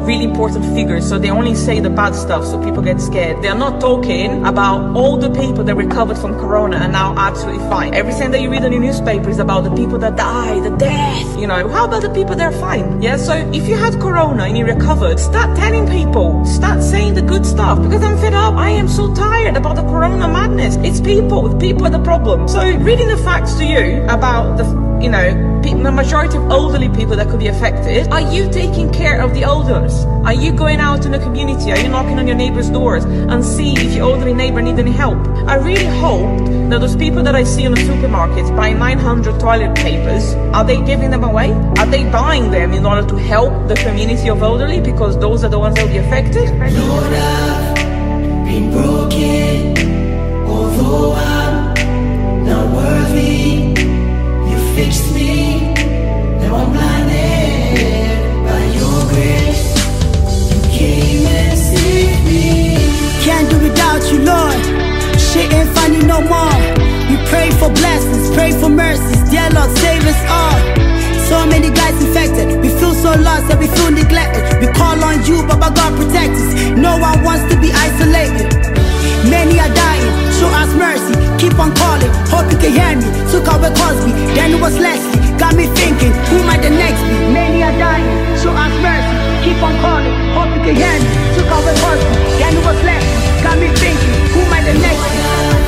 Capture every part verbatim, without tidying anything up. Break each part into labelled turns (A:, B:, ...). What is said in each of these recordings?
A: really important figures, so they only say the bad stuff so people get scared. They're not talking about all the people that recovered from corona and now absolutely fine. Everything that you read in the newspaper is about the people that die, the death. You know, how about the people that are fine? Yeah, so if you had corona and you recovered, start telling people, start saying the good stuff, because I'm fed up. I am so tired about the corona madness. It's people, people are the problem. So reading the facts to you about the, you know, the majority of elderly people that could be affected, are you taking care of the elders? Are you going out in the community? Are you knocking on your neighbor's doors and see if your elderly neighbor needs any help? I really hope that those people that I see in the supermarkets buying nine hundred toilet papers, are they giving them away? Are they buying them in order to help the community of elderly, because those are the ones that will be affected?
B: Lord, I've been broken, although I'm not worthy. You fixed me, now I'm blinded by your grace. You came and saved me.
C: Can't do without you, Lord. Shit ain't funny no more. We pray for blessings, pray for mercies. Dear Lord, save us all. So many guys infected. We feel so lost and we feel neglected. We call on you, but God protect us. No one wants to be isolated. Many are dying, show us mercy. Keep on calling, hope you can hear me. Took away Cosby, then it was Leslie. Got me thinking, who might the next be? Many are dying, show us mercy. Keep on calling, hope you can hear me. Took away Cosby, then it was Leslie. Got me thinking, who might the next be?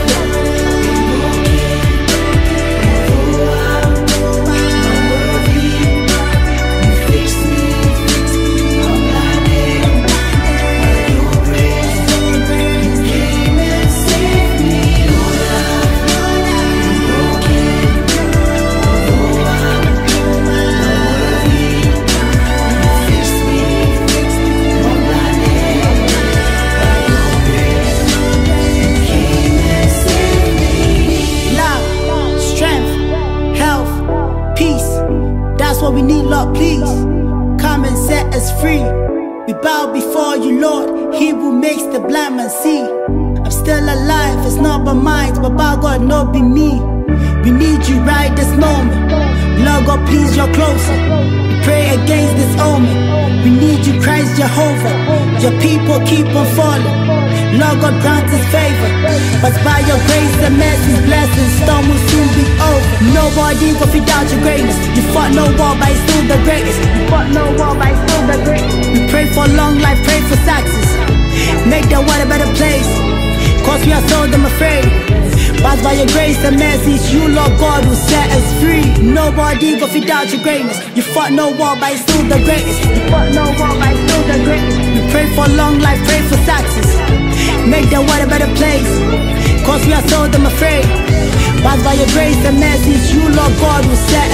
C: We need, Lord, please come and set us free. We bow before you, Lord. He who makes the blind man see. I'm still alive, it's not by might, but by God, not be me. We need you right this moment. Lord God, please, you're closer. We pray against this omen. We need you, Christ Jehovah. Your people keep on falling. Lord God, grant us favor. But by your grace and mercy, blessings, storm will soon be over. Nobody can feed out your greatness. You fought no war, but it's still the greatest. You fought no war, but it's still the greatest. We pray for long life, pray for success. Make the world a better place, cause we are so damn afraid. But by your grace and mercy, it's you, Lord God, who set us free. Nobody can feed out your greatness. You fought no war, but it's still the greatest. You fought no war, but it's still the greatest. We pray for long life, pray for success. Make the world a better place, cause we are so damn afraid. But by your grace and mercy, it's you, Lord God, who set